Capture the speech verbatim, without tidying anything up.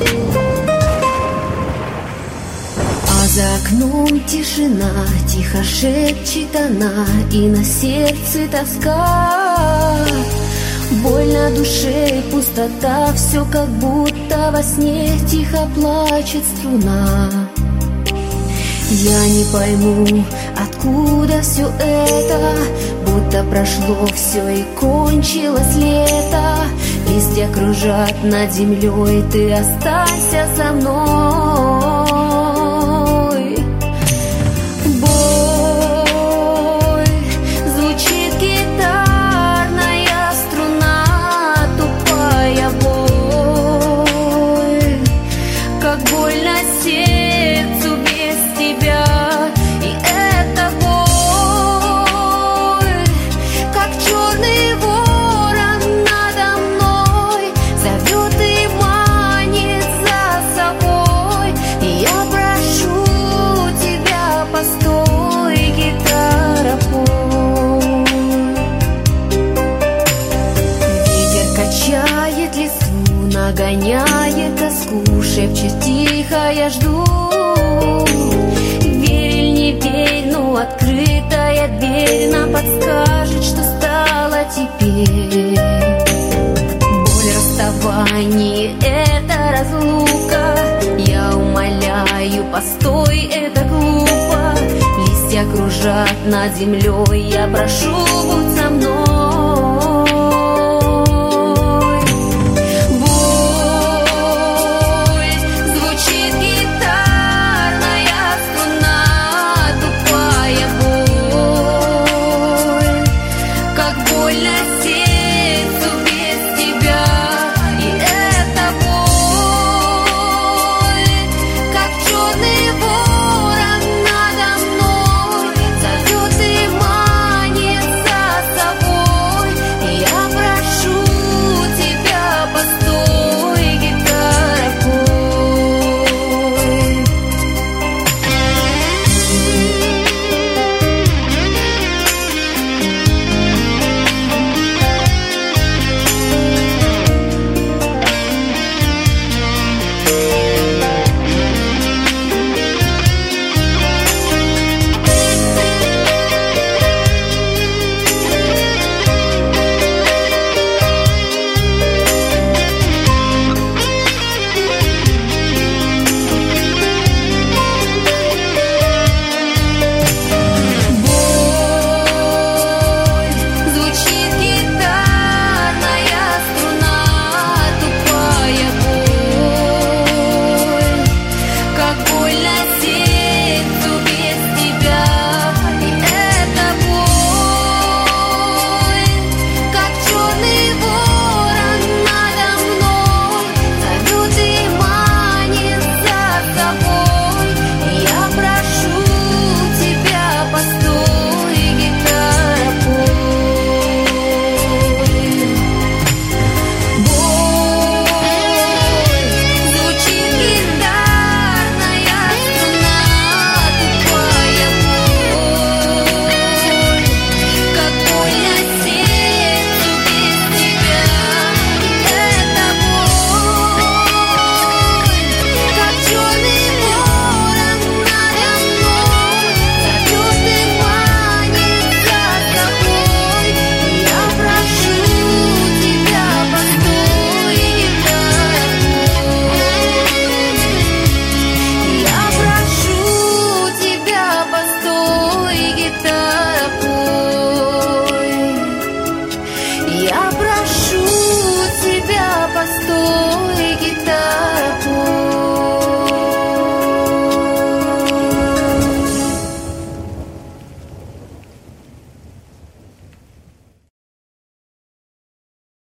За окном тишина, тихо шепчет она, и на сердце тоска. Боль на душе, пустота, все как будто во сне тихо плачет струна. Я не пойму, откуда все это, будто прошло все и кончилось лето. Листья кружат над землей, ты останься со мной. Нагоняет тоску, шепчет тихо, я жду. Верь или не верь, но открытая дверь нам подскажет, что стало теперь. Боль расставания — это разлука. Я умоляю, постой, это глупо. Листья кружат над землей, я прошу, будь со мной.